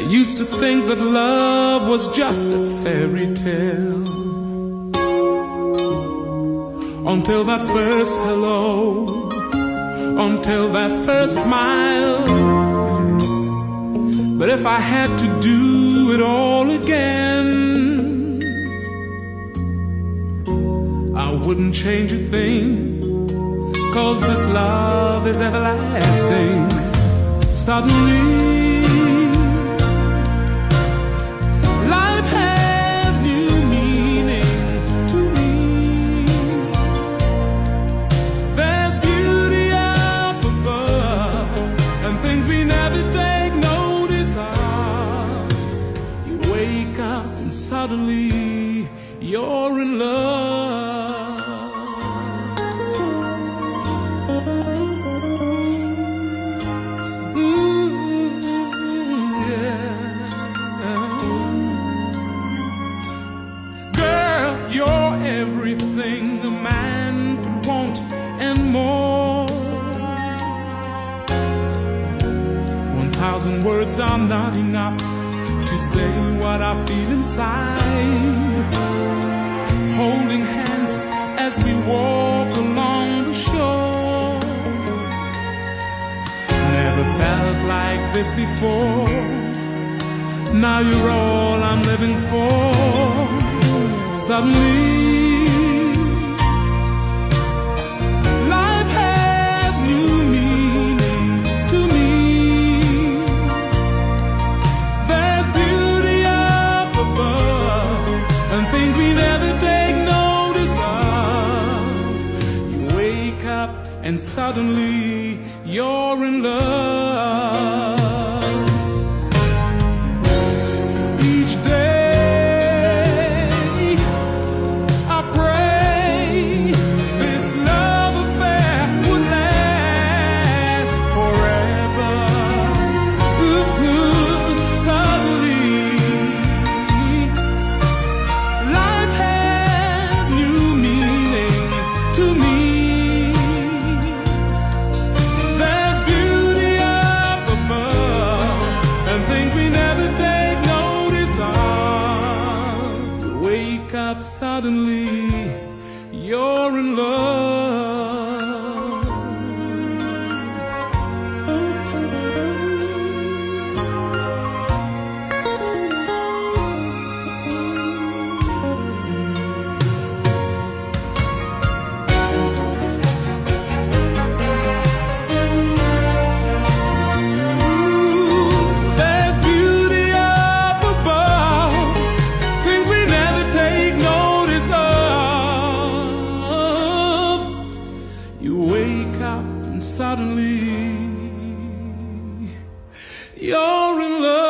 used to think that love was just a fairy tale, until that first hello, until that first smile. But if I had to do it all again, I wouldn't change a thing, 'cause this love is everlasting. Suddenly life has new meaning to me. There's beauty up above and things we never take notice of. You wake up and suddenly you're in love. You're everything a man could want and more. 1,000 words are not enough to say what I feel inside. Holding hands as we walk along the shore. Never felt like this before. Now you're all I'm living for. Suddenly, life has new meaning to me. There's beauty up above and things we never take notice of. You wake up and suddenly you're in love. Each day up suddenly, you're in love. There's beauty up above, things we never take notice of. You wake up and suddenly you're in love.